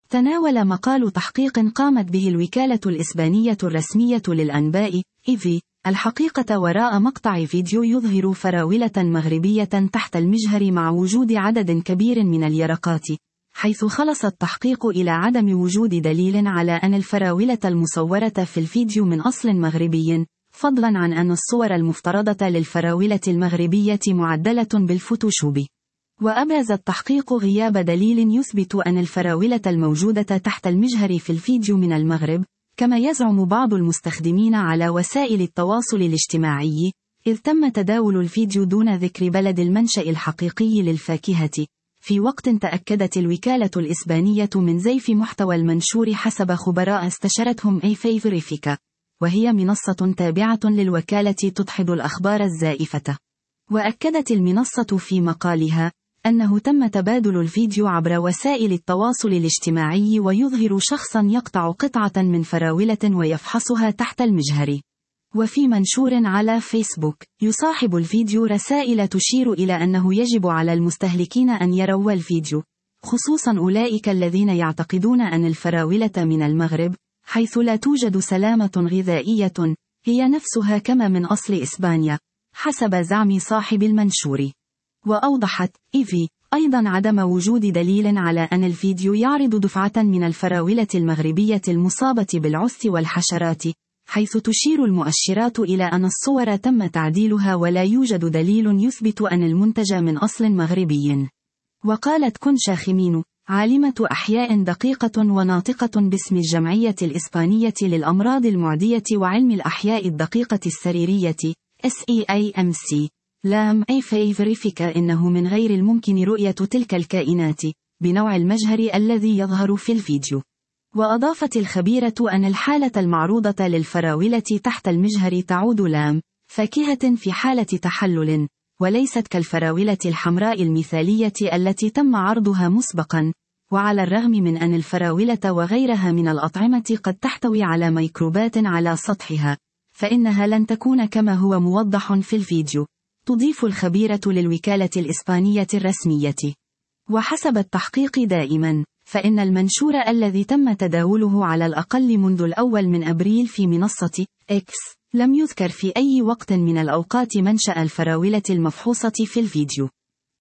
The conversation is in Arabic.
تناول مقال تحقيق قامت به الوكالة الإسبانية الرسمية للأنباء إيفي الحقيقة وراء مقطع فيديو يظهر فراولة مغربية تحت المجهر مع وجود عدد كبير من اليرقات، حيث خلص التحقيق إلى عدم وجود دليل على أن الفراولة المصورة في الفيديو من أصل مغربي، فضلا عن أن الصور المفترضة للفراولة المغربية معدلة بالفوتوشوب. وأبرز التحقيق غياب دليل يثبت أن الفراولة الموجودة تحت المجهر في الفيديو من المغرب، كما يزعم بعض المستخدمين على وسائل التواصل الاجتماعي، إذ تم تداول الفيديو دون ذكر بلد المنشأ الحقيقي للفاكهة، في وقت تأكدت الوكالة الإسبانية من زيف محتوى المنشور حسب خبراء استشرتهم إيفي فيريفيكا، وهي منصة تابعة للوكالة تدحض الأخبار الزائفة. وأكدت المنصة في مقالها أنه تم تبادل الفيديو عبر وسائل التواصل الاجتماعي ويظهر شخصا يقطع قطعة من فراولة ويفحصها تحت المجهر. وفي منشور على فيسبوك، يصاحب الفيديو رسائل تشير إلى أنه يجب على المستهلكين أن يروا الفيديو، خصوصا أولئك الذين يعتقدون أن الفراولة من المغرب، حيث لا توجد سلامة غذائية هي نفسها كما من أصل إسبانيا، حسب زعم صاحب المنشور. وأوضحت إيفي أيضا عدم وجود دليل على أن الفيديو يعرض دفعة من الفراولة المغربية المصابة بالعث والحشرات، حيث تشير المؤشرات إلى أن الصور تم تعديلها ولا يوجد دليل يثبت أن المنتج من أصل مغربي. وقالت كونشا خيمينو، عالمة أحياء دقيقة وناطقة باسم الجمعية الإسبانية للأمراض المعدية وعلم الأحياء الدقيقة السريرية SEIMC، لام إيفي فيريفيكا إنه من غير الممكن رؤية تلك الكائنات بنوع المجهر الذي يظهر في الفيديو. وأضافت الخبيرة أن الحالة المعروضة للفراولة تحت المجهر تعود لام فاكهة في حالة تحلل، وليست كالفراولة الحمراء المثالية التي تم عرضها مسبقا. وعلى الرغم من أن الفراولة وغيرها من الأطعمة قد تحتوي على ميكروبات على سطحها، فإنها لن تكون كما هو موضح في الفيديو، تضيف الخبيرة للوكالة الإسبانية الرسمية. وحسب التحقيق دائما، فإن المنشور الذي تم تداوله على الأقل منذ الأول من أبريل في منصة إكس لم يذكر في أي وقت من الأوقات منشأ الفراولة المفحوصة في الفيديو.